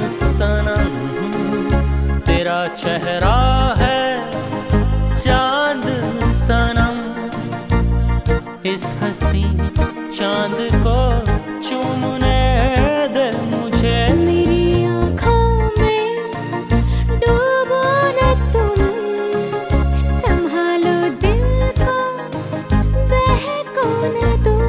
सनम, तेरा चेहरा है चांद सनम। इस हंसी चांद को चूमने दे मुझे। मेरी आँखों में डूबो न तुम, संभालो दिल को, बहको न तुम।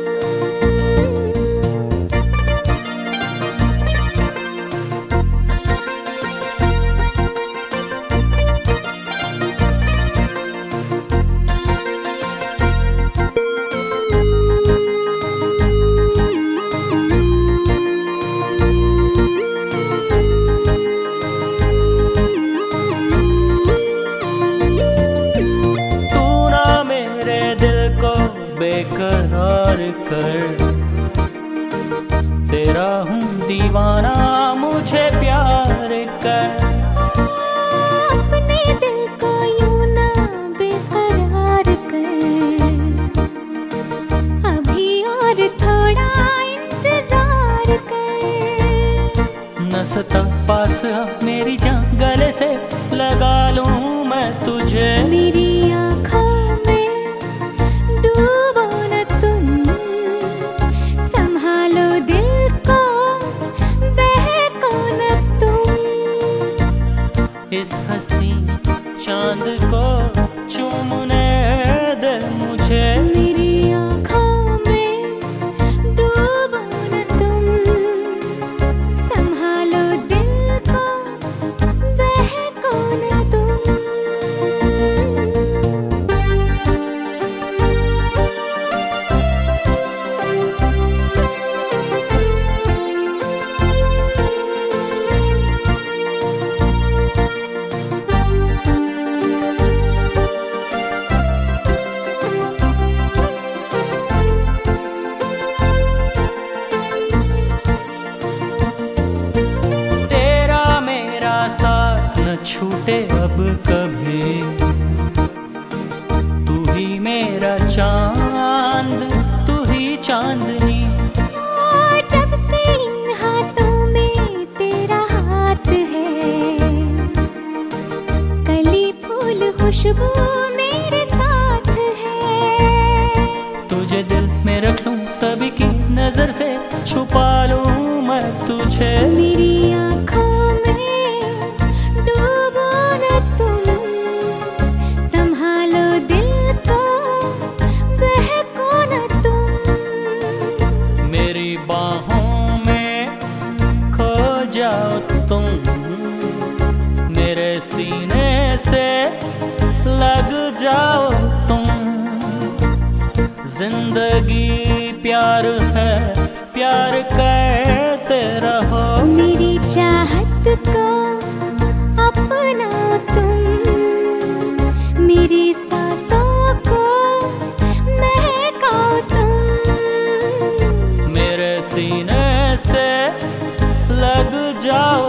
बेकरार कर, तेरा हूँ दीवाना, मुझे प्यार कर। अपने दिल को यूं ना बेकरार कर, अभी और थोड़ा इंतजार कर। न सता पास आ मेरी जान, गले से लगा लूं मैं तुझे। मेरी आँखों इस हंसी चांद को चूमने दे मुझे। मेरी आँखों में डूबो न तुम, संभालो दिल को, बहको न तुम। छूटे अब कभी, तू ही मेरा चांद, तू ही चांदनी। जब से इन हाथों में तेरा हाथ है, कली फूल खुशबू मेरे साथ है। तुझे दिल में रख लूं, सभी की नजर से छुपा लूं मैं तुझे। मेरी आँखों बाहों में खो जाओ तुम, मेरे सीने से लग जाओ तुम। जिंदगी प्यार है, प्यार करते रहो। मेरी चाहत को अपनाओ तुम, मेरी सांसों को महकाओ तुम। सीने से लग जाओ